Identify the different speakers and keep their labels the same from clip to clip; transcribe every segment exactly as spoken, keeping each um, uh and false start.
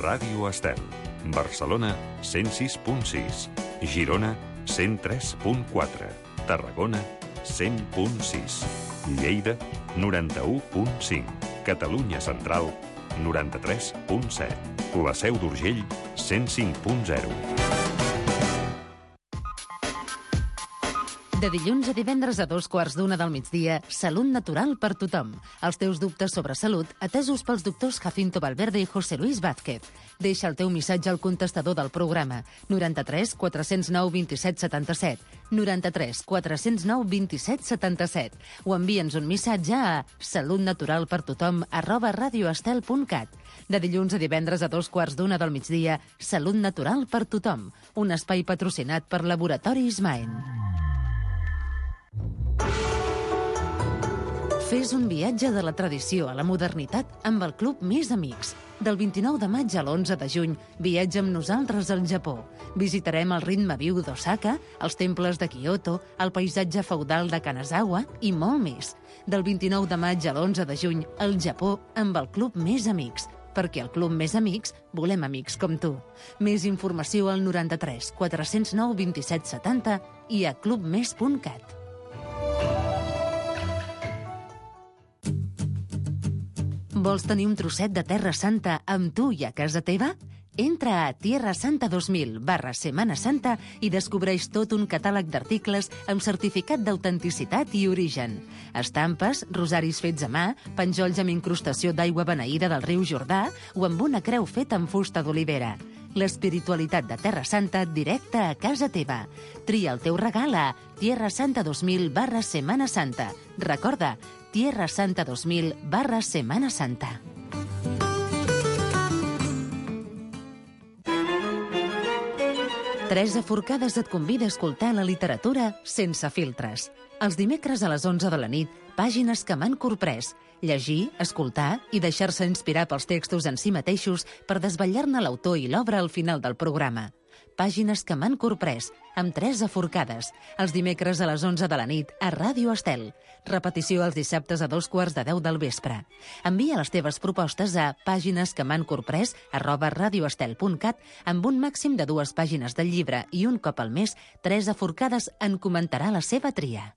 Speaker 1: Ràdio Estel. Barcelona, cent sis punt sis. Girona, cent tres punt quatre. Tarragona, cent punt sis. Lleida, noranta-u punt cinc. Catalunya Central, noranta-tres punt set. La Seu d'Urgell, cent cinc punt zero.
Speaker 2: De dilluns a divendres a dos quarts d'una del migdia, Salut Natural per tothom. Els teus dubtes sobre salut, atesos pels doctors Jacinto Valverde i José Luis Vázquez. Deixa el teu missatge al contestador del programa, noranta-tres quatre cents nou vint set setanta-set, noranta-tres quatre cents nou vint set setanta-set, o envia'ns un missatge a salutnaturalpertothom arroba radioestel punt cat. De dilluns a divendres a dos quarts d'una del migdia, Salut Natural per tothom, un espai patrocinat per Laboratori Ismaen. Fes un viatge de la tradició a la modernitat amb el Club Més Amics. Del vint-i-nou de maig a l'onze de juny, viatja amb nosaltres al Japó. Visitarem el ritme viu d'Osaka, els temples de Kyoto, el paisatge feudal de Kanazawa i molt més. Del vint-i-nou de maig a l'onze de juny, al Japó amb el Club Més Amics. Perquè al Club Més Amics volem amics com tu. Més informació al noranta-tres quatre cents nou vint set setanta i a clubmes punt cat. Vols tenir un trosset de Terra Santa amb tu i a casa teva? Entra a tierra santa dos mil barra Setmana Santa i descobreix tot un catàleg d'articles amb certificat d'autenticitat i origen. Estampes, rosaris fets a mà, penjolls amb incrustació d'aigua beneïda del riu Jordà o amb una creu feta amb fusta d'olivera. L'espiritualitat de Terra Santa directa a casa teva. Tria el teu regal a tierra santa dos mil barra Setmana Santa. Recorda, tierra santa dos mil barra Setmana Santa. Teresa Forcades et convida a escoltar la literatura sense filtres. Els dimecres a les onze de la nit, pàgines que m'han corprès. Llegir, escoltar i deixar-se inspirar pels textos en si mateixos per desvetllar-ne l'autor i l'obra al final del programa. Pàgines que m'han corprès, amb Teresa Forcades, els dimecres a les onze de la nit a Ràdio Estel. Repetició els dissabtes a dos quarts de deu del vespre. Envia les teves propostes a pàgines que m'han corprès arroba radioestel punt cat amb un màxim de dues pàgines del llibre i un cop al mes, Teresa Forcades en comentarà la seva tria.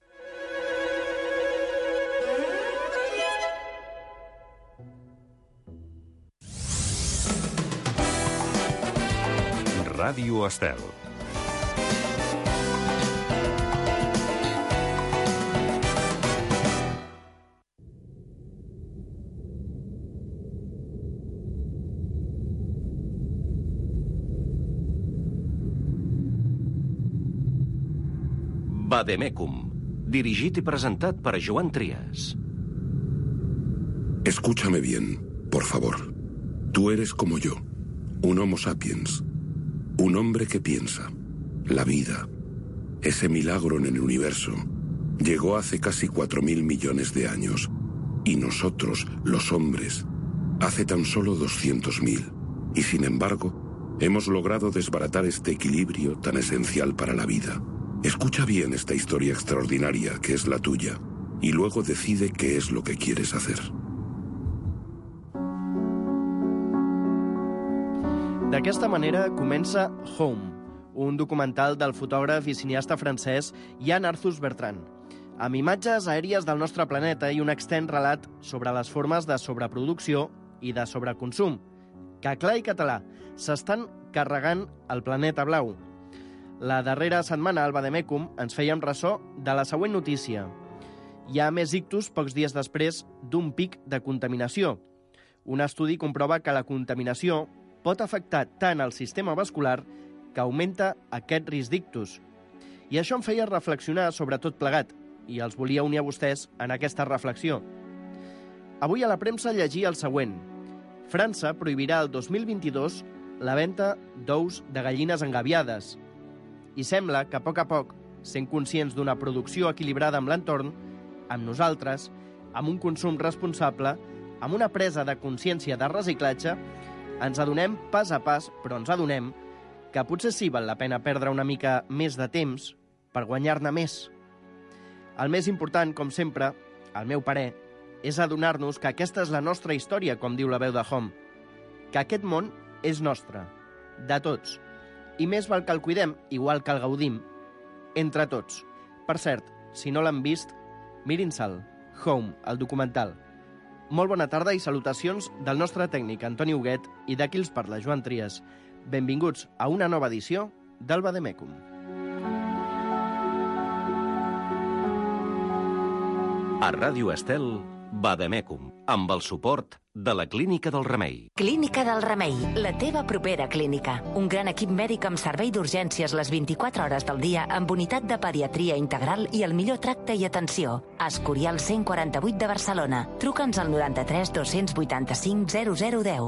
Speaker 1: Ràdio Estel.
Speaker 3: Vademecum, dirigit y presentat per Joan Trias.
Speaker 4: Escúchame bien, por favor. Tú eres como yo, un Homo sapiens. Un hombre que piensa. La vida, ese milagro en el universo, llegó hace casi cuatro mil millones de años. Y nosotros, los hombres, hace tan solo doscientos mil. Y sin embargo, hemos logrado desbaratar este equilibrio tan esencial para la vida. Escucha bien esta historia extraordinaria que es la tuya, y luego decide qué es lo que quieres hacer.
Speaker 5: D'aquesta manera comença Home, un documental del fotògraf i cineasta francès Yann Arthus Bertrand, amb imatges aèries del nostre planeta i un extens relat sobre les formes de sobreproducció i de sobreconsum, que clar i català s'estan carregant el planeta blau. La darrera setmana al Vademecum ens fèiem ressò de la següent notícia. Hi ha més ictus pocs dies després d'un pic de contaminació. Un estudi comprova que la contaminació pot afectar tant el sistema vascular que augmenta aquest risc d'ictus. I això em feia reflexionar sobre tot plegat, i els volia unir a vostès en aquesta reflexió. Avui a la premsa llegia el següent. França prohibirà el dos mil vint-i-dos la venda d'ous de gallines engaviades. I sembla que a poc a poc, sent conscients d'una producció equilibrada amb l'entorn, amb nosaltres, amb un consum responsable, amb una presa de consciència de reciclatge, ens adonem pas a pas, però ens adonem, que potser sí val la pena perdre una mica més de temps per guanyar-ne més. El més important, com sempre, al meu parer, és adonar-nos que aquesta és la nostra història, com diu la veu de Home, que aquest món és nostre, de tots. I més val que el cuidem, igual que el gaudim, entre tots. Per cert, si no l'han vist, mirin-se'l. Home, el documental. Molt bona tarda i salutacions del nostre tècnic Antoni Huguet i de qui els parla Joan Trias. Benvinguts a una nova edició del Vademecum.
Speaker 3: A Ràdio Estel, Vademecum, amb el suport de la Clínica del Remei.
Speaker 6: Clínica del Remei, la teva propera clínica. Un gran equip mèdic amb servei d'urgències les vint-i-quatre hores del dia, amb unitat de pediatria integral i el millor tracte i atenció. Escorial cent quaranta-vuit de Barcelona. Truca'ns al noranta-tres dos-cents vuitanta-cinc zero zero deu.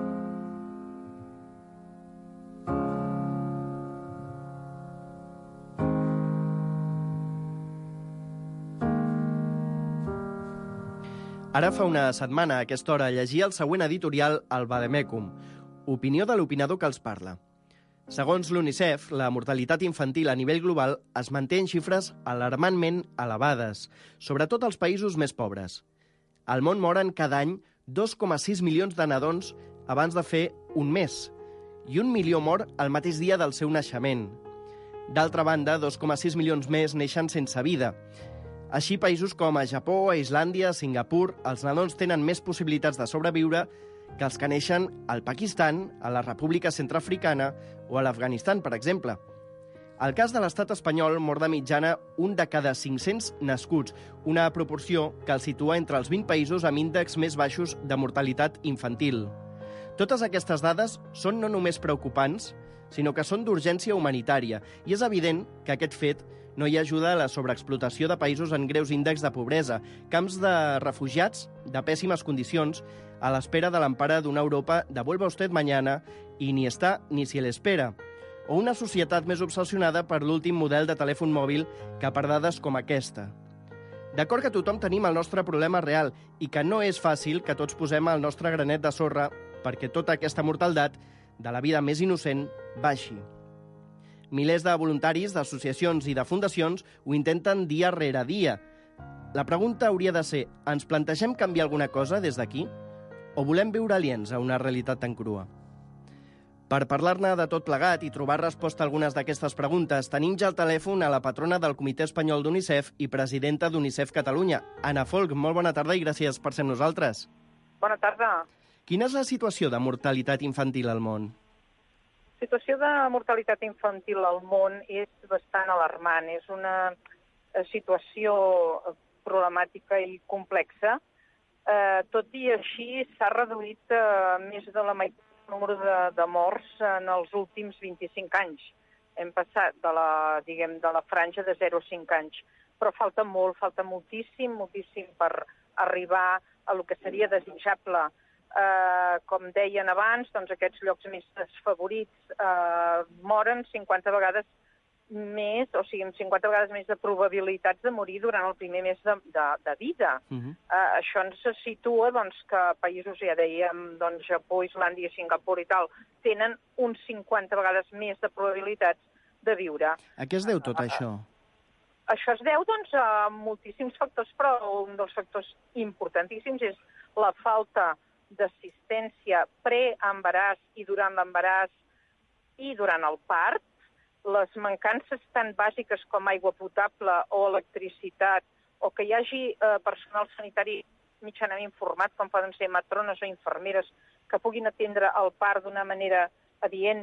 Speaker 5: Ara fa una setmana, a aquesta hora, llegia el següent editorial al Vademecum. Opinió de l'opinador que els parla. Segons l'UNICEF, la mortalitat infantil a nivell global es manté en xifres alarmantment elevades, sobretot als països més pobres. Al món moren cada any dos coma sis milions de nadons abans de fer un mes, i un milió mor el mateix dia del seu naixement. D'altra banda, dos coma sis milions més neixen sense vida. Així, països com a Japó, a Islàndia, a Singapur, els nadons tenen més possibilitats de sobreviure que els que neixen al Pakistan, a la República Centreafricana o a l'Afganistan, per exemple. Al cas de l'estat espanyol, mor de mitjana un de cada cinc-cents nascuts, una proporció que el situa entre els vint països amb índexs més baixos de mortalitat infantil. Totes aquestes dades són no només preocupants, sinó que són d'urgència humanitària, i és evident que aquest fet no hi ajuda a la sobreexplotació de països en greus índexs de pobresa, camps de refugiats de pèssimes condicions, a l'espera de l'empara d'una Europa de vuelva usted mañana i ni està ni si l'espera, o una societat més obsessionada per l'últim model de telèfon mòbil que per dades com aquesta. D'acord que tothom tenim el nostre problema real i que no és fàcil que tots posem el nostre granet de sorra perquè tota aquesta mortaldat de la vida més innocent baixi. Milers de voluntaris, d'associacions i de fundacions ho intenten dia rere dia. La pregunta hauria de ser, ens plantegem canviar alguna cosa des d'aquí? O volem viure aliens a una realitat tan crua? Per parlar-ne de tot plegat i trobar resposta a algunes d'aquestes preguntes, tenim ja al telèfon a la patrona del Comitè Espanyol d'UNICEF i presidenta d'UNICEF Catalunya, Anna Folch. Molt bona tarda i gràcies per ser amb nosaltres.
Speaker 7: Bona tarda.
Speaker 5: Quina és la situació de mortalitat infantil al món?
Speaker 7: La situació de mortalitat infantil al món és bastant alarmant. És una situació problemàtica i complexa. Eh, tot i així, s'ha reduït eh, més de la meitat del número de, de morts en els últims vint-i-cinc anys. Hem passat de la, diguem, de la franja de zero a cinc anys. Però falta molt, falta moltíssim, moltíssim per arribar a lo que seria desitjable. Uh, com deien abans, doncs aquests llocs més desfavorits uh, moren cinquanta vegades més, o sigui, amb cinquanta vegades més de probabilitats de morir durant el primer mes de, de, de vida. Uh-huh. uh, això ens situa doncs, que països, ja dèiem, doncs, Japó, Islàndia, Singapur i tal, tenen uns cinquanta vegades més de probabilitats de viure.
Speaker 5: A què es deu tot uh, això?
Speaker 7: Això es deu doncs, a moltíssims factors, però un dels factors importantíssims és la falta d'assistència pre-embaràs i durant l'embaràs i durant el part, les mancances tan bàsiques com aigua potable o electricitat, o que hi hagi eh, personal sanitari mitjanament format, com poden ser matrones o infermeres, que puguin atendre el part d'una manera adient,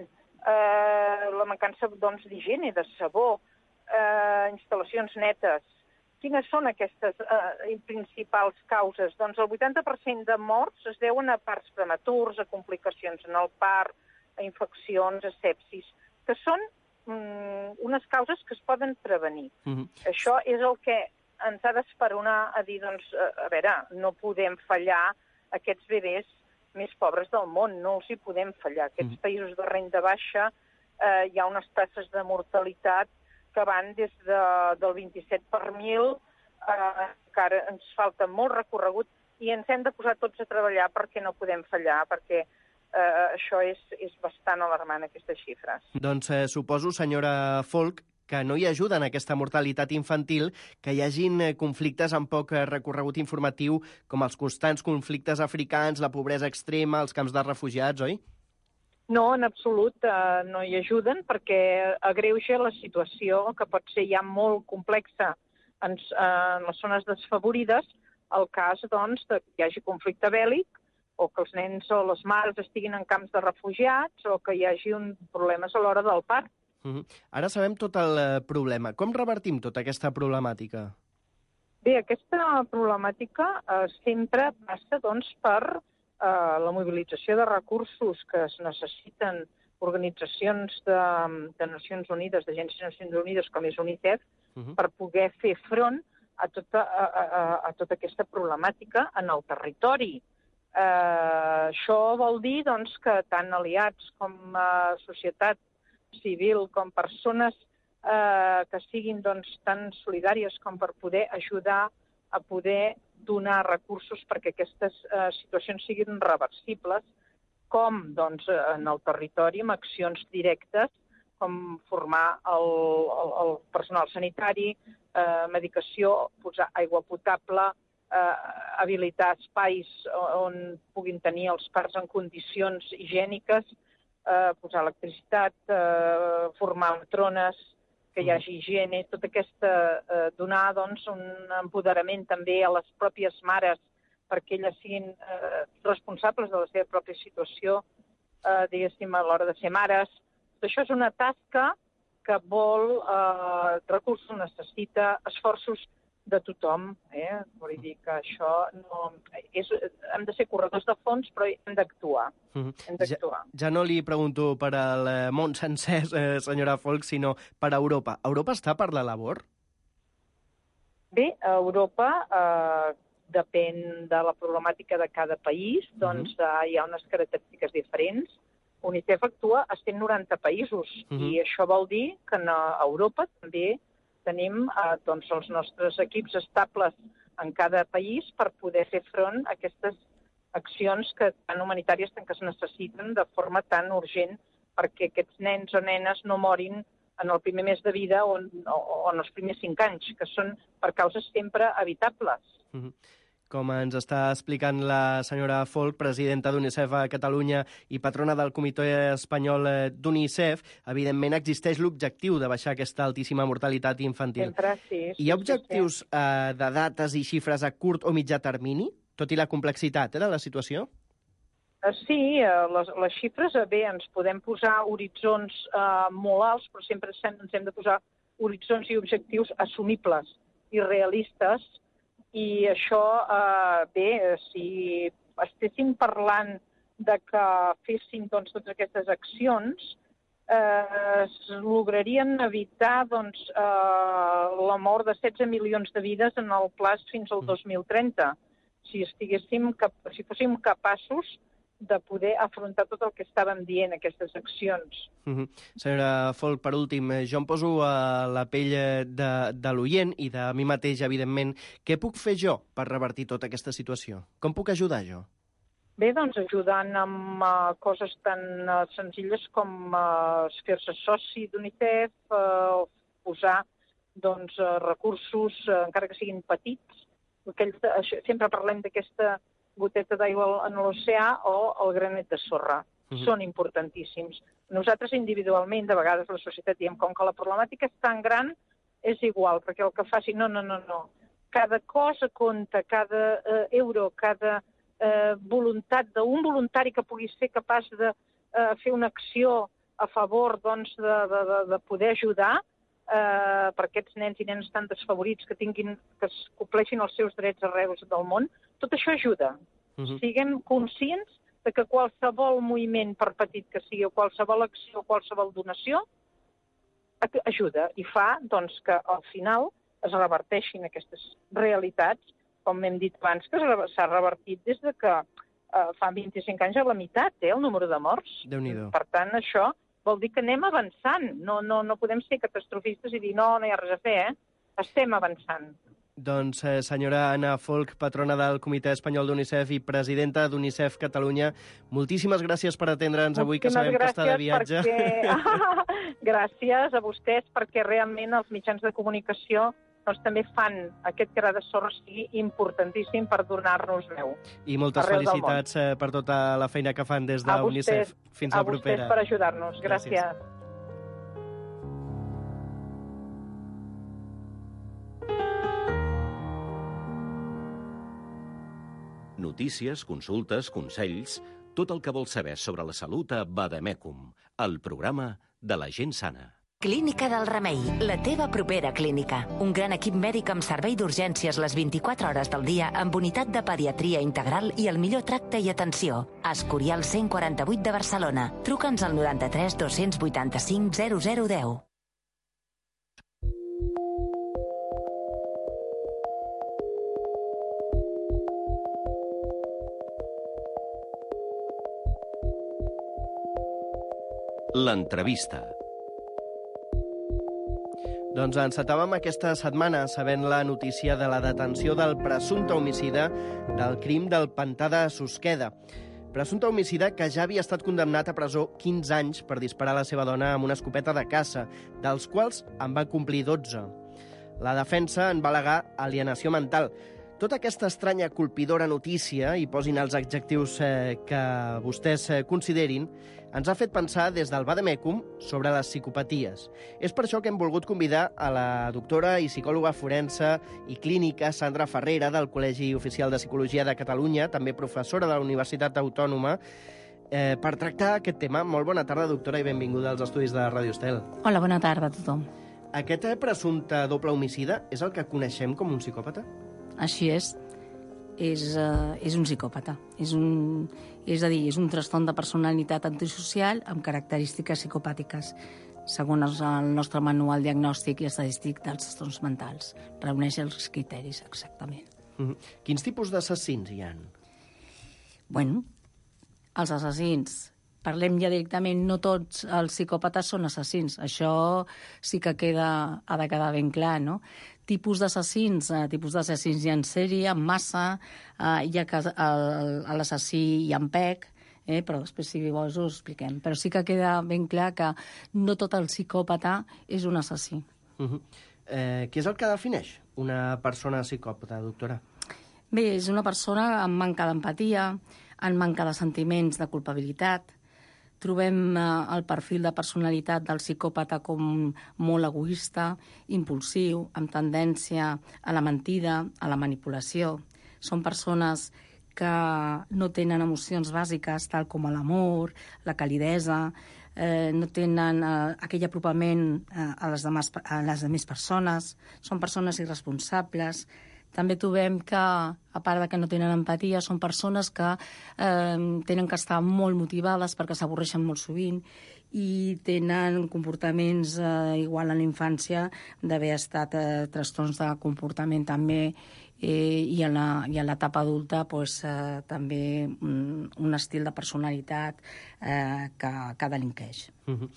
Speaker 7: eh, la mancança doncs, d'higiene, de sabó, eh, instal·lacions netes. Quines són aquestes eh, principals causes? Doncs el vuitanta per cent de morts es deuen a parts prematurs, a complicacions en el part, a infeccions, a sepsis, que són mm, unes causes que es poden prevenir. Mm-hmm. Això és el que ens ha d'esperonar a dir, doncs, a veure, no podem fallar aquests bebès més pobres del món, no els hi podem fallar. Aquests mm-hmm. països de renda baixa eh, hi ha unes taxes de mortalitat que van des de, del vint-i-set per mil, eh, encara ens falta molt recorregut i ens hem de posar tots a treballar perquè no podem fallar, perquè eh, això és, és bastant alarmant, aquestes xifres.
Speaker 5: Doncs eh, suposo, senyora Folch, que no hi ajuden aquesta mortalitat infantil, que hi hagin conflictes amb poc recorregut informatiu, com els constants conflictes africans, la pobresa extrema, els camps de refugiats, oi?
Speaker 7: No, en absolut eh, no hi ajuden perquè agreuja la situació que pot ser ja molt complexa en, en les zones desfavorides, el cas doncs, de que hi hagi conflicte bèl·lic o que els nens o les mares estiguin en camps de refugiats o que hi hagi un problemes a l'hora del part.
Speaker 5: Uh-huh. Ara sabem tot el problema. Com revertim tota aquesta problemàtica?
Speaker 7: Bé, aquesta problemàtica eh, sempre passa doncs, per eh, la mobilització de recursos que es necessiten organitzacions de, de Nacions Unides, d'agències de Nacions Unides com és UNICEF, uh-huh. per poder fer front a tota, a, a, a tota aquesta problemàtica en el territori. Eh, això vol dir doncs, que tant aliats com eh, societat civil, com persones eh, que siguin doncs, tan solidàries com per poder ajudar a poder donar recursos perquè aquestes eh, situacions siguin reversibles, com doncs, en el territori, amb accions directes, com formar el, el, el personal sanitari, eh, medicació, posar aigua potable, eh, habilitar espais on puguin tenir els parts en condicions higièniques, eh, posar electricitat, eh, formar matrones, que hi hagi higiene, tot aquesta, eh, donar doncs, un empoderament també a les pròpies mares perquè elles siguin eh, responsables de la seva pròpia situació, eh, diguéssim, a l'hora de ser mares. Tot això és una tasca que vol eh, recursos, necessita esforços de tothom. Eh? Vull dir que això no... És, hem de ser corredors de fons, però hem d'actuar.
Speaker 5: Uh-huh.
Speaker 7: Hem d'actuar.
Speaker 5: Ja, ja no li pregunto per al món sencer, eh, senyora Folch, sinó per a Europa. Europa està per la labor?
Speaker 7: Bé, a Europa eh, depèn de la problemàtica de cada país, doncs uh-huh. eh, hi ha unes característiques diferents. UNICEF actua a cent noranta països uh-huh. i això vol dir que a Europa també tenim eh, doncs, els nostres equips estables en cada país per poder fer front a aquestes accions que, tan humanitàries que es necessiten de forma tan urgent perquè aquests nens o nenes no morin en el primer mes de vida o en, o, o en els primers cinc anys, que són per causes sempre evitables.
Speaker 5: Uh-huh. Com ens està explicant la senyora Folch, presidenta d'UNICEF a Catalunya i patrona del Comitè Espanyol d'UNICEF, evidentment existeix l'objectiu de baixar aquesta altíssima mortalitat infantil.
Speaker 7: Sempre, sí. sí
Speaker 5: Hi ha objectius
Speaker 7: sí, sí.
Speaker 5: Eh, de dates i xifres a curt o mitjà termini, tot i la complexitat eh, de la situació?
Speaker 7: Sí, les, les xifres, bé, ens podem posar horitzons eh, molt alts, però sempre ens hem de posar horitzons i objectius assumibles i realistes. I això, eh, bé, si estéssim parlant de que fessin doncs, totes aquestes accions, eh, es lograrien evitar doncs, eh, la mort de setze milions de vides en el plaç fins al dos mil trenta, si, estiguéssim cap si fóssim capaços de poder afrontar tot el que estàvem dient, aquestes accions.
Speaker 5: Uh-huh. Senyora Folch, per últim, jo em poso a la pell de, de l'oient i de mi mateix, evidentment. Què puc fer jo per revertir tota aquesta situació? Com puc ajudar jo?
Speaker 7: Bé, doncs ajudant amb uh, coses tan uh, senzilles com uh, fer-se soci d'UNICEF, uh, posar doncs, uh, recursos, uh, encara que siguin petits. Aquells, uh, sempre parlem d'aquesta goteta d'aigua en l'oceà o el granet de sorra. Uh-huh. Són importantíssims. Nosaltres individualment, de vegades la societat diem, com que la problemàtica és tan gran, és igual, perquè el que faci... No, no, no, no. Cada cosa compta, cada eh, euro, cada eh, voluntat d'un voluntari que pugui ser capaç de eh, fer una acció a favor doncs, de, de, de, de poder ajudar eh, per aquests nens i nenes tan desfavorits que tinguin, que es compleixin els seus drets arreu del món, tot això ajuda. Uh-huh. Siguem conscients de que qualsevol moviment, per petit que sigui, o qualsevol acció, o qualsevol donació, ajuda i fa doncs, que al final es reverteixin aquestes realitats, com hem dit abans, que s'ha revertit des de que eh, fa vint-i-cinc anys a la meitat, eh, el número de morts.
Speaker 5: Déu-n'hi-do.
Speaker 7: Per tant, això vol dir que anem avançant. No, no, no podem ser catastrofistes i dir no, no hi ha res a fer, eh? Estem avançant.
Speaker 5: Doncs, eh, senyora Anna Folch, patrona del Comitè Espanyol d'UNICEF i presidenta d'UNICEF Catalunya, moltíssimes gràcies per atendre'ns avui, que sabem que està de viatge.
Speaker 7: Perquè... gràcies a vostès, perquè realment els mitjans de comunicació doncs també fan aquest gra de sorra sigui importantíssim per donar-nos veu.
Speaker 5: I moltes felicitats per tota la feina que fan des d'UNICEF. Fins la propera.
Speaker 7: A vostès per ajudar-nos. Gràcies. Gràcies.
Speaker 3: Notícies, consultes, consells, tot el que vols saber sobre la salut a Vademecum, el programa de la gent sana.
Speaker 6: Clínica del Remei, la teva propera clínica. Un gran equip mèdic amb servei d'urgències les vint-i-quatre hores del dia amb unitat de pediatria integral i el millor tracte i atenció. Escorial cent quaranta-vuit de Barcelona. Truca'ns al noranta-tres dos-cents vuitanta-cinc zero zero deu.
Speaker 3: L'entrevista.
Speaker 5: Doncs encetàvem aquesta setmana sabent la notícia de la detenció del presumpte homicida del crim del pantà de Susqueda. Presumpte homicida que ja havia estat condemnat a presó quinze anys per disparar a la seva dona amb una escopeta de caça, dels quals en va complir dotze. La defensa en va al·legar alienació mental. Tota aquesta estranya colpidora notícia, i posin els adjectius eh, que vostès eh, considerin, ens ha fet pensar des del Vademecum sobre les psicopaties. És per això que hem volgut convidar a la doctora i psicòloga forense i clínica Sandra Ferrera del Col·legi Oficial de Psicologia de Catalunya, també professora de la Universitat Autònoma, eh, per tractar aquest tema. Molt bona tarda, doctora, i benvinguda als estudis de Ràdio Estel.
Speaker 8: Hola, bona tarda a tothom.
Speaker 5: Aquest presumpte doble homicida és el que coneixem com un psicòpata?
Speaker 8: Així és. És, uh, és un psicòpata. És, un, és a dir, és un trastorn de personalitat antisocial amb característiques psicopàtiques, segons el nostre manual diagnòstic i estadístic dels trastorns mentals. Reuneix els criteris, exactament.
Speaker 5: Mm-hmm. Quins tipus d'assassins hi ha?
Speaker 8: Bueno, els assassins... Parlem ja directament, no tots els psicòpates són assassins. Això sí que queda, ha de quedar ben clar, no? Tipus d'assassins, eh, tipus d'assassins hi ha en sèrie, en massa, eh, hi ha l'assassí i en pec, eh, però després, si vols, ho expliquem. Però sí que queda ben clar que no tot el psicòpata és un assassí.
Speaker 5: Uh-huh. eh, què és el que defineix una persona psicòpata, doctora?
Speaker 8: Bé, és una persona amb manca d'empatia, amb manca de sentiments de culpabilitat. Trobem eh, el perfil de personalitat del psicòpata com molt egoista, impulsiu, amb tendència a la mentida, a la manipulació. Són persones que no tenen emocions bàsiques, tal com l'amor, la calidesa, eh, no tenen eh, aquell apropament eh, a, les demás, a les demés persones, són persones irresponsables. També trobem que, a part de que no tenen empatia, són persones que eh, tenen que estar molt motivades perquè s'avorreixen molt sovint i tenen comportaments eh, igual a la infància d'haver estat eh, trastorns de comportament també eh, i a l'etapa adulta pues, eh, també un, un estil de personalitat eh, que, que delinqueix.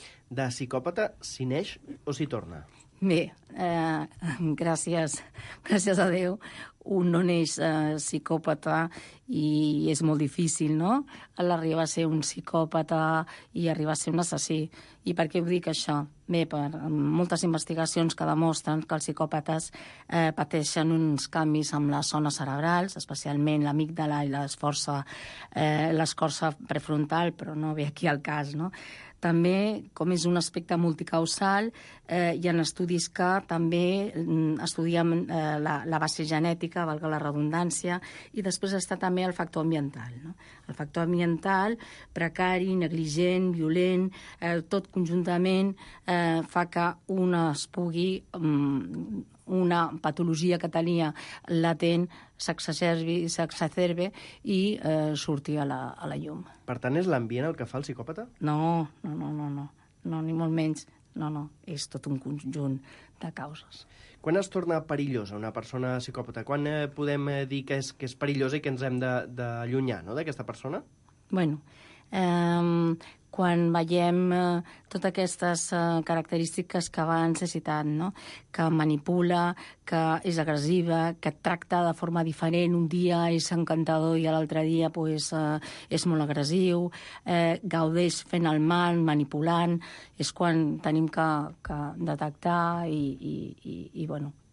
Speaker 5: De psicòpata s'hi neix o s'hi torna?
Speaker 8: Bé, eh, gràcies, gràcies a Déu, un no neix eh, psicòpata i és molt difícil, no?, l'arribar a ser un psicòpata i arribar a ser un assassí. I per què ho dic, això? Bé, per moltes investigacions que demostren que els psicòpates eh, pateixen uns canvis amb les zones cerebrals, especialment l'amígdala i l'escorça eh, l'escorça prefrontal, però no ve aquí al cas, no? També, com és un aspecte multicausal, eh, hi ha estudis que també mm, estudien eh, la, la base genètica, valga la redundància, i després està també el factor ambiental, no? El factor ambiental, precari, negligent, violent, eh, tot conjuntament eh, fa que un es pugui... Mm, una patologia que tenia latent s'exacerbi i eh, surti a la, a la llum.
Speaker 5: Per tant, és l'ambient el que fa el psicòpata?
Speaker 8: No, no, no, no, no, no, ni molt menys. No, no, és tot un conjunt de causes.
Speaker 5: Quan es torna perillosa una persona psicòpata? Quan eh, podem eh, dir que és, que és perillosa i que ens hem d'allunyar, no?, d'aquesta persona?
Speaker 8: Bueno, eh, quan veiem eh, totes aquestes eh, característiques que abans he citat, no?, que manipula, que és agressiva, que tracta de forma diferent, un dia és encantador i l'altre dia pues, eh, és molt agressiu, eh, gaudeix fent el mal, manipulant, és quan tenim que, que detectar i, i, i, i, bueno,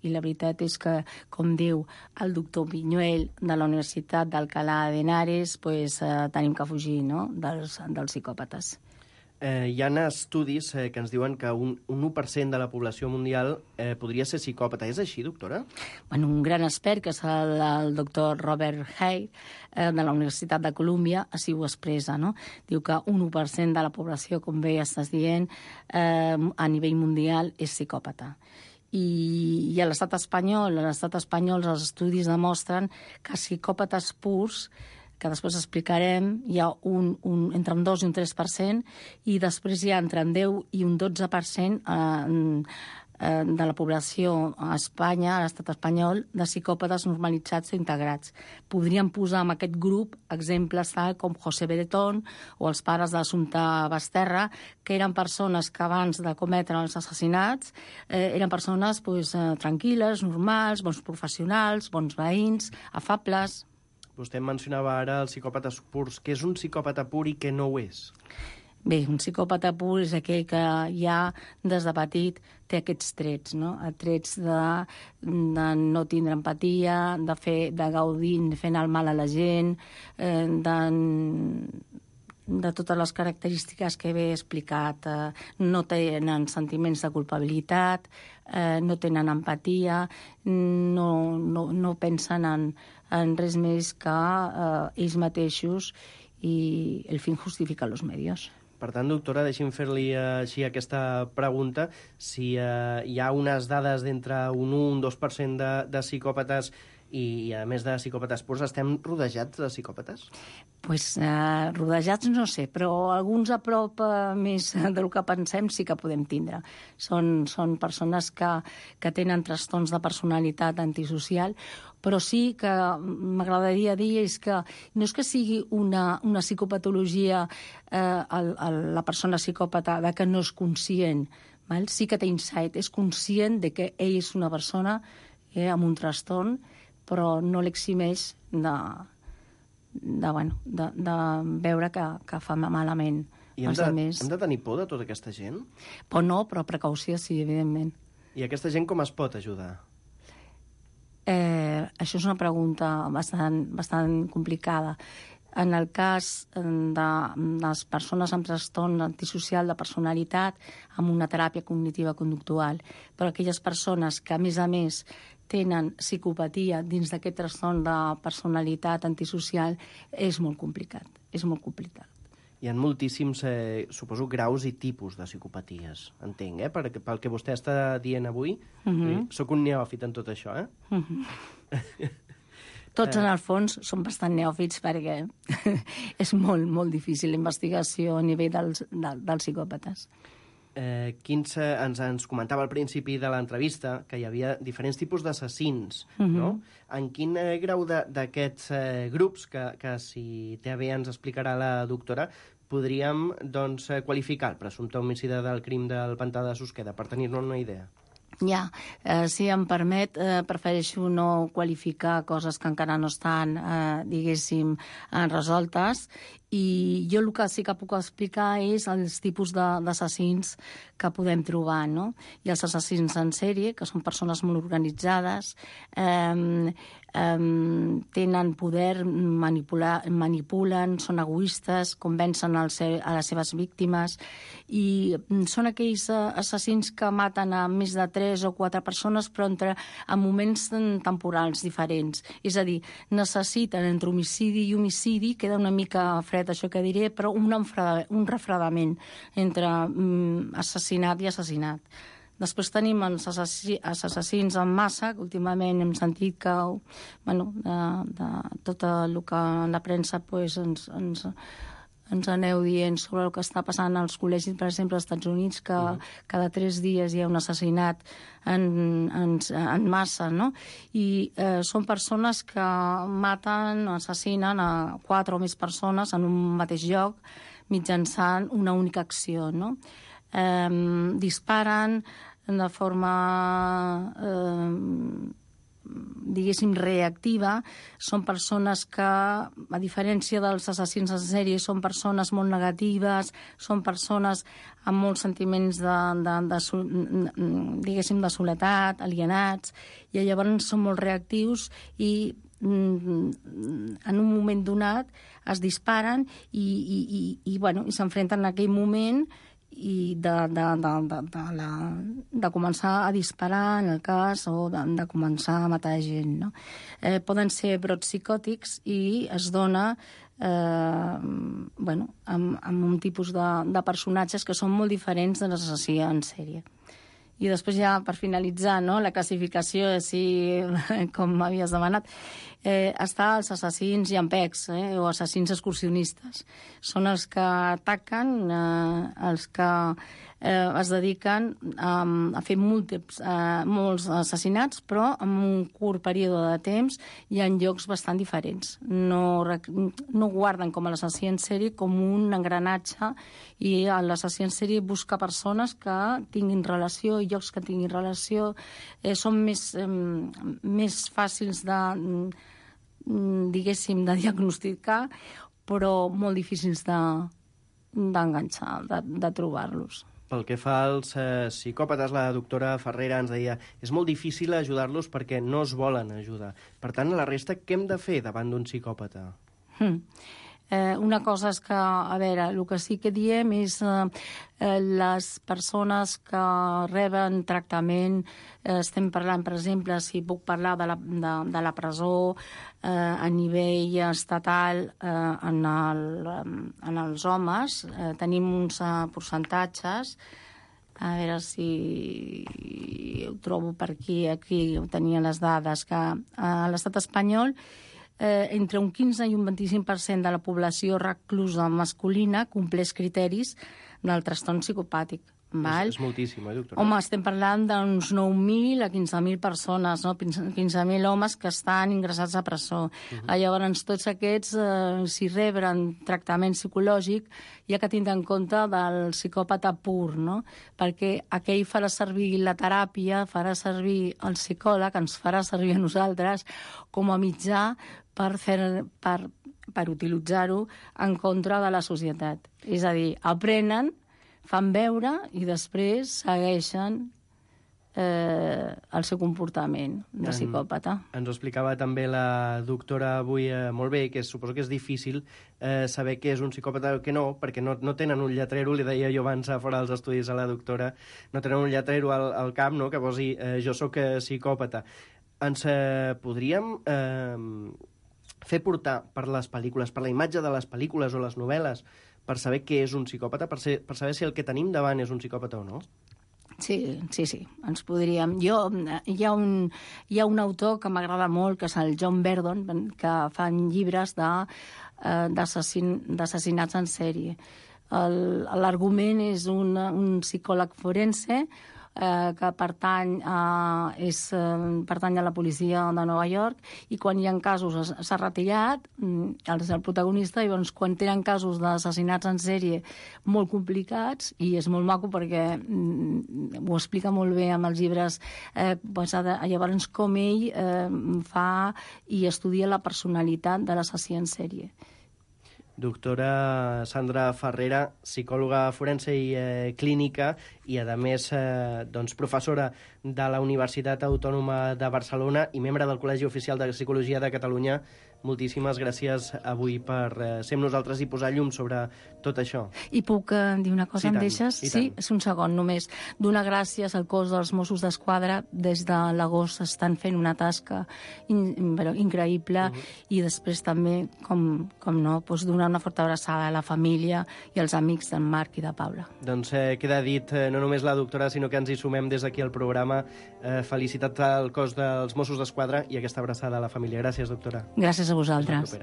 Speaker 8: i la veritat és que, com diu el doctor Pinyuel de la Universitat d'Alcalá de Henares, pues, eh, tenim que fugir, no?, dels, dels psicòpates.
Speaker 5: Eh, hi ha estudis eh, que ens diuen que un, un u per cent de la població mundial eh, podria ser psicòpata. És així, doctora?
Speaker 8: Bueno, un gran expert, que és el, el doctor Robert Hay, eh, de la Universitat de Colúmbia, així ho expressa, no? Diu que un u per cent de la població, com bé estàs dient, eh, a nivell mundial és psicòpata. I, i a l'estat espanyol, a l'estat espanyol els estudis demostren que psicòpates purs, que després explicarem, hi ha un, un, entre un dos i un tres per cent, i després hi ha entre un deu i un dotze per cent eh, eh, de la població a Espanya, a l'estat espanyol, de psicòpates normalitzats o integrats. Podríem posar en aquest grup exemples tal com José Bretón o els pares d'Assumpta Basterra, que eren persones que abans de cometre els assassinats eh, eren persones pues, eh, tranquil·les, normals, bons professionals, bons veïns, afables.
Speaker 5: Vostè mencionava ara els psicòpates purs. Què és un psicòpata pur i què no ho és?
Speaker 8: Bé, un psicòpata pur és aquell que ja des de petit té aquests trets, no? Trets de, de no tindre empatia, de, fer, de gaudir fent el mal a la gent, eh, de, de totes les característiques que he explicat. Eh, no tenen sentiments de culpabilitat, eh, no tenen empatia, no, no, no pensen en, en res més que eh, ells mateixos, i el fin justifica los medios.
Speaker 5: Per tant, doctora, deixi'm fer-li eh, així aquesta pregunta. Si eh, hi ha unes dades d'entre un u i un dos per cent de, de psicòpates i, i, a més de psicòpates purs, estem rodejats de psicòpates?
Speaker 8: Pues, eh, rodejats no sé, però alguns a prop eh, més del que pensem sí que podem tindre. Són, són persones que, que tenen trastorns de personalitat antisocial, però sí que m'agradaria dir és que no és que sigui una, una psicopatologia eh, el, el, la persona psicòpata de que no és conscient, val? Sí que té insight, és conscient de que ell és una persona eh, amb un trastorn, però no l'eximeix de, de, bueno, de, de veure que, que fa malament.
Speaker 5: I hem de, hem de tenir por de tota aquesta gent?
Speaker 8: Por no, però precaució sí, evidentment.
Speaker 5: I aquesta gent com es pot ajudar?
Speaker 8: Eh, això és una pregunta bastant, bastant complicada. En el cas de les persones amb trastorn antisocial de personalitat, amb una teràpia cognitiva conductual, però aquelles persones que, a més a més, tenen psicopatia dins d'aquest trastorn de personalitat antisocial, és molt complicat, és molt complicat.
Speaker 5: Hi ha moltíssims, eh, suposo, graus i tipus de psicopaties, entenc, eh? Per, pel que vostè està dient avui. Uh-huh. Soc un neòfit en tot això, eh?
Speaker 8: Uh-huh. Tots, en el fons, són bastant neòfits perquè és molt, molt difícil la investigació a nivell dels, dels, dels psicòpates.
Speaker 5: Eh, quins, eh, ens, ens comentava al principi de l'entrevista que hi havia diferents tipus d'assassins, uh-huh. no? En quin eh, grau d'aquests eh, grups, que, que si té a bé ens explicarà la doctora, podríem doncs, qualificar el presumpte homicida del crim del Pantà de Susqueda, per tenir-ne una idea?
Speaker 8: Ja, eh, si em permet, eh, prefereixo no qualificar coses que encara no estan, eh, diguéssim, eh, resoltes, i jo el que sí que puc explicar és els tipus d'assassins que podem trobar, no? Hi ha els assassins en sèrie, que són persones molt organitzades, eh, eh, tenen poder, manipular, manipulen, són egoistes, convencen el seu, a les seves víctimes, i són aquells assassins que maten a més de tres o quatre persones, però entre, en moments temporals diferents. És a dir, necessiten entre homicidi i homicidi, queda una mica fred això que diré, però un, un refredament entre mm, assassinat i assassinat. Després tenim els, assassins, els assassins en massa, que últimament hem sentit que, bueno, de, de tot el que la premsa pues, ens, ens, ens aneu dient sobre el que està passant als col·legis, per exemple, als Estats Units, que mm. cada tres dies hi ha un assassinat en, en, en massa, no? I eh, són persones que maten, assassinen a quatre o més persones en un mateix lloc mitjançant una única acció, no? Eh, disparen de forma eh, diguéssim, reactiva. Són persones que, a diferència dels assassins en sèrie, són persones molt negatives, són persones amb molts sentiments de, de, de, de, diguéssim, de soledat, alienats, i llavors són molt reactius i en un moment donat es disparen i, i, i, i, bueno, i s'enfrenten en aquell moment i de, de, de, de, de, la, de començar a disparar, en el cas, o de, de començar a matar gent. No? Eh, poden ser brots psicòtics i es dona eh, bueno, amb, amb un tipus de, de personatges que són molt diferents de l'assassí en sèrie. I després ja, per finalitzar, no, la classificació, així com m'havies demanat, eh, està els assassins llampecs, eh, o assassins excursionistes. Són els que ataquen, eh, els que eh, es dediquen a, a fer múltiples, eh, molts assassinats, però en un curt període de temps i en llocs bastant diferents. No, no guarden com a l'assassí en sèrie com un engranatge, i l'assassí en sèrie busca persones que tinguin relació, llocs que tinguin relació, eh, són més, eh, més fàcils de, diguéssim, de diagnosticar, però molt difícils de, d'enganxar, de, de trobar-los.
Speaker 5: Pel que fa als eh, psicòpates, la doctora Ferrera ens deia és molt difícil ajudar-los perquè no es volen ajudar. Per tant, a la resta, què hem de fer davant d'un psicòpata?
Speaker 8: Hmm. Eh, una cosa és que, a veure, el que sí que diem és eh, eh, les persones que reben tractament, eh, estem parlant, per exemple, si puc parlar de la, de, de la presó eh, a nivell estatal eh, en, el, en els homes, eh, tenim uns eh, percentatges, a veure si ho trobo per aquí, aquí tenia les dades, que a l'estat espanyol Eh, entre un quinze i un vint-i-cinc per cent de la població reclusa masculina compleix criteris del trastorn psicopàtic. Val?
Speaker 5: És, és moltíssim, eh, doctora?
Speaker 8: Home, estem parlant d'uns nou mil a quinze mil persones, no? quinze mil homes que estan ingressats a presó. Uh-huh. Llavors, tots aquests, eh, si reben tractament psicològic, hi ha que tindre en compte del psicòpata pur, no? Perquè aquell farà servir la teràpia, farà servir el psicòleg, ens farà servir a nosaltres com a mitjà per, fer, per, per utilitzar-ho en contra de la societat. És a dir, aprenen, fan veure i després segueixen eh, el seu comportament de psicòpata.
Speaker 5: En, ens ho explicava també la doctora avui eh, molt bé, que suposo que és difícil eh, saber què és un psicòpata o què no, perquè no, no tenen un lletrero, li deia jo abans a fora dels estudis a la doctora, no tenen un lletrero al, al camp, no?, que posi eh, jo sóc eh, psicòpata. Ens eh, podríem eh, fer portar per les pel·lícules, per la imatge de les pel·lícules o les novel·les, per saber què és un psicòpata, per, ser, per saber si el que tenim davant és un psicòpata o no?
Speaker 8: Sí, sí, sí, ens podríem. Jo, hi ha un, hi ha un autor que m'agrada molt, que és el John Verdon, que fan llibres de, eh, d'assassinats en sèrie. L'argument és un, un psicòleg forense eh, que pertany a, és, eh, pertany a la policia de Nova York, i quan hi ha casos s'ha retirat, és el protagonista, i doncs, quan tenen casos d'assassinats en sèrie molt complicats, i és molt maco perquè mm, ho explica molt bé amb els llibres, eh, doncs, llavors com ell eh, fa i estudia la personalitat de l'assassí en sèrie.
Speaker 5: Doctora Sandra Ferrera, psicòloga forense i eh, clínica, i a més eh, doncs, professora de la Universitat Autònoma de Barcelona i membre del Col·legi Oficial de Psicologia de Catalunya. Moltíssimes gràcies avui per eh, ser amb nosaltres i posar llum sobre tot això.
Speaker 8: I puc eh, dir una cosa,
Speaker 5: sí,
Speaker 8: em
Speaker 5: tant,
Speaker 8: deixes? Sí, és un segon només. Donar gràcies al cos dels Mossos d'Esquadra. Des de l'agost estan fent una tasca in, però, increïble, uh-huh. I després també, com, com no, doncs donar una forta abraçada a la família i als amics d'en Marc i de Paula.
Speaker 5: Doncs eh, queda dit, eh, no només la doctora, sinó que ens hi sumem des d'aquí al programa. Eh, felicitat al cos dels Mossos d'Esquadra i aquesta abraçada a la família. Gràcies, doctora.
Speaker 8: Gràcies a vosaltres.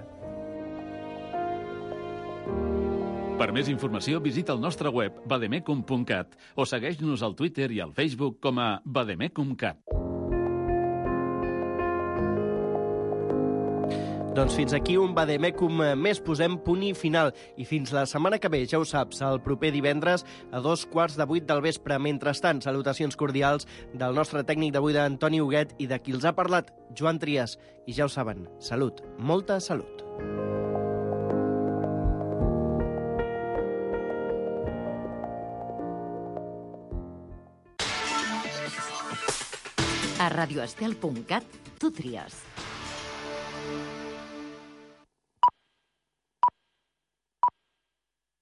Speaker 9: Per més informació, visita el nostre web bademecum punt cat o segueix-nos al Twitter i al Facebook com a bademecum cat.
Speaker 5: Doncs fins aquí un Vademecum més, posem punt i final. I fins la setmana que ve, ja ho saps, el proper divendres a dos quarts de vuit del vespre. Mentrestant, salutacions cordials del nostre tècnic d'avui, d'Antoni Huguet, i de qui els ha parlat, Joan Trias. I ja ho saben, salut, molta salut.
Speaker 2: A radioestel punt cat tu tries.